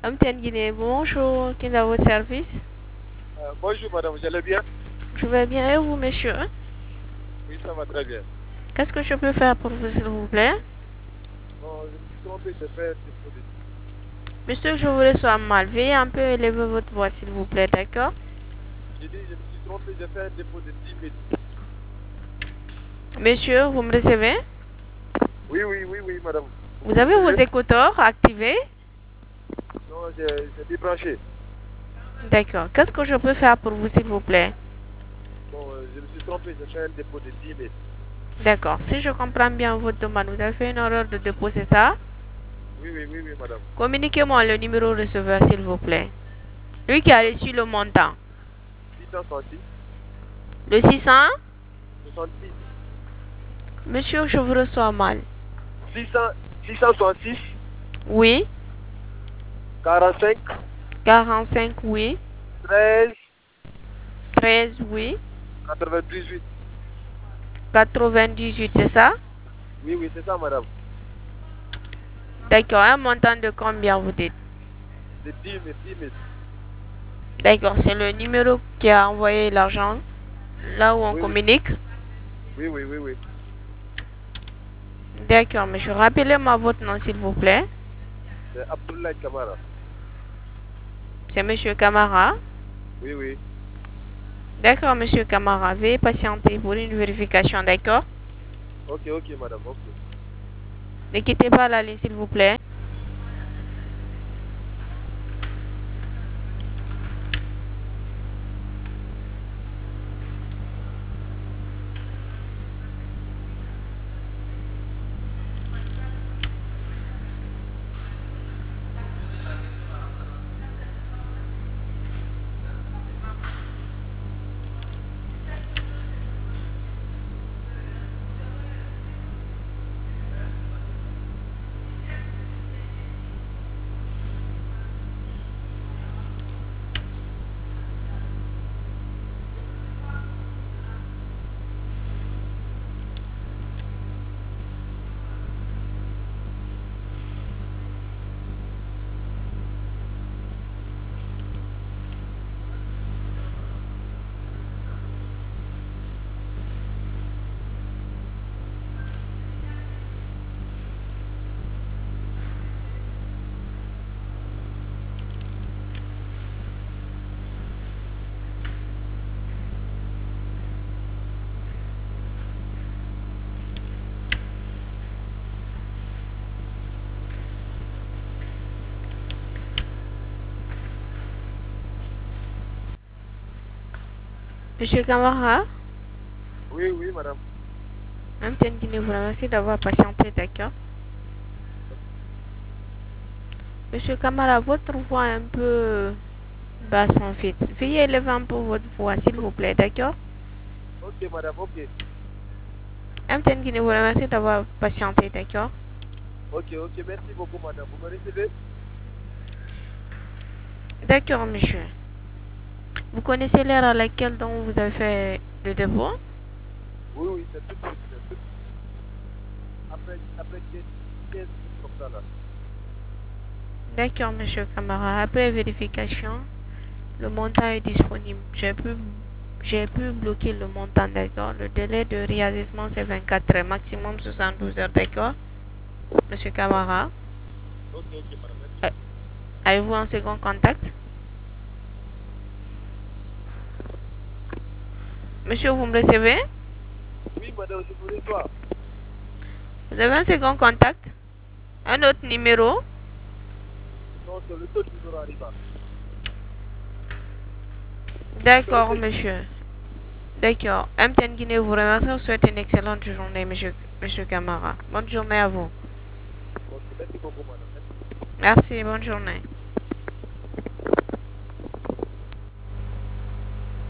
MTN Guinée, bonjour, qui est à votre service? Bonjour madame, vous allez bien? Je vais bien et vous, monsieur? Oui, ça va très bien. Qu'est-ce que je peux faire pour vous, s'il vous plaît? Bon, je me suis trompé, j'ai fait un dépôt de... Monsieur, je vous reçois mal. Veuillez un peu élever votre voix, s'il vous plaît, d'accord? J'ai dit, je me suis trompé, j'ai fait un dépôt de 10 000. Monsieur, vous me recevez? Oui, madame. Vous avez vos Oui. écouteurs activés? Non, j'ai débranché. D'accord. Qu'est-ce que je peux faire pour vous, s'il vous plaît? Bon, je me suis trompé, j'ai fait un dépôt de 10 000. D'accord. Si je comprends bien votre demande, vous avez fait une erreur de dépôt, c'est ça? Oui, madame. Communiquez-moi le numéro receveur, s'il vous plaît. Lui qui a reçu le montant. 666, Le 600? 66, Monsieur, je vous reçois mal. 666, Oui. 45, 45, oui. 13, 13, oui. 98. 98, c'est ça? Oui, c'est ça, madame. D'accord. Un montant de combien vous dites? De 10 000, 10 000. D'accord. C'est le numéro qui a envoyé l'argent là où on Oui. communique? Oui. D'accord, monsieur. Rappelez-moi votre nom, s'il vous plaît. C'est Abdoulaye Kamara. C'est monsieur Camara. Oui. D'accord, monsieur Camara. Veuillez patienter pour une vérification, d'accord? Ok, madame, ok. Ne quittez pas la ligne, s'il vous plaît. Monsieur Camara, Oui, madame. MTN Guinée vous remercie d'avoir patienté, d'accord? Monsieur Camara, votre voix est un peu basse en fait. Veuillez élever un peu votre voix, s'il vous plaît, d'accord? Ok, madame, ok. MTN Guinée vous remercie d'avoir patienté, d'accord? Ok, merci beaucoup, madame. Vous me recevez? D'accord, monsieur. Vous connaissez l'heure à laquelle donc vous avez fait le dépôt? Oui, c'est tout de suite. C'est tout de suite. Après 15 minutes comme ça, là. D'accord, monsieur Camara. Après vérification, le montant est disponible. J'ai pu bloquer le montant, d'accord? Le délai de réalisation, c'est 24 heures, maximum 72 heures, d'accord? Monsieur Camara, Ok, madame. Merci euh, beaucoup. avez-vous un second contact? Monsieur, vous me recevez? Oui, madame, je vous reçois. Vous avez un second contact? Un autre numéro? Non, c'est le seul numéro arrivant. D'accord, monsieur. D'accord. MTN Guinée vous remercie. Je vous souhaite une excellente journée, monsieur Camara. Bonne journée à vous. Ok, merci beaucoup, madame. Merci, bonne journée.